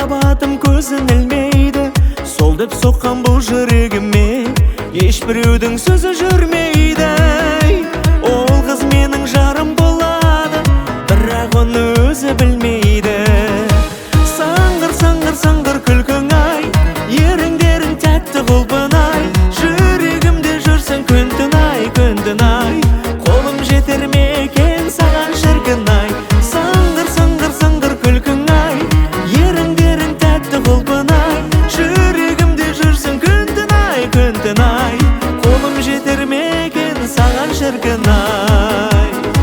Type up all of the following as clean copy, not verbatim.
махаббатым көзін ілмейді, сол деп соққан бұл жүрегіме ешбіреудің сөзі жүрмейді. Ол қыз менің жарым болады, бірақ оны өзі білмейді. Саңғыр, саңғыр, саңғыр күлкің ай, еріндерің тәтті құлпын ай, жүрегімде жүрсің күн-түн ай, күн-түн ай, қолым жетер ме екен саған шіркін ай. Саңғыр, саңғыр, саңғыр күлкің ай, еріндерің тәтті құлпын ай, жүрегімде жүрсің күн-түн ай, күн-түн ай, қолым жетер ме екен саған шіркін ай.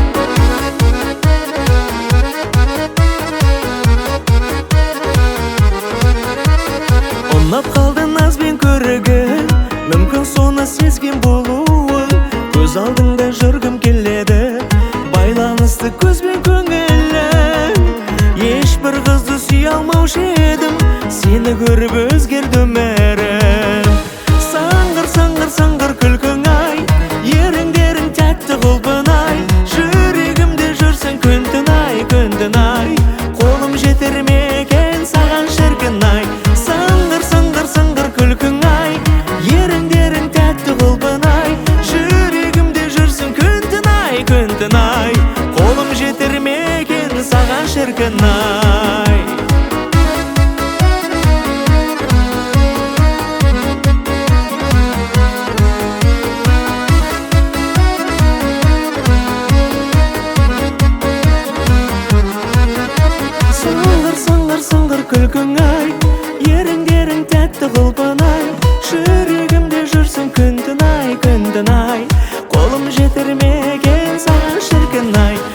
Ұнап қалды назбен көрігін, мүмкін соны сезген болуы, көз алдыңда жүргім келеді, байланысты көзбен көңілім. Ешбір қызды сүйе алмаушы едім, сені көріп өзгерді өмірім. Саңғыр, саңғыр, саңғыр күлкің ай, еріндерің тәтті құлпын ай, жүрегімде жүрсің күн-түн ай, күн-түн ай, қолым жетер ме екен саған шіркін ай. Саңғыр, саңғыр, саңғыр күлкің ай, еріндерің тәтті құлпын ай, жүрегімде жүрсің күн-түн ай, күн-түн ай, қолым жетер ме екен саған шіркін ай. Саңғыр, саңғыр, саңғыр күлкің ай, еріндерің тәтті құлпын ай, жүрегімде жүрсің күн-түн ай, күн-түн ай, қолым жетер ме екен саған шіркін ай.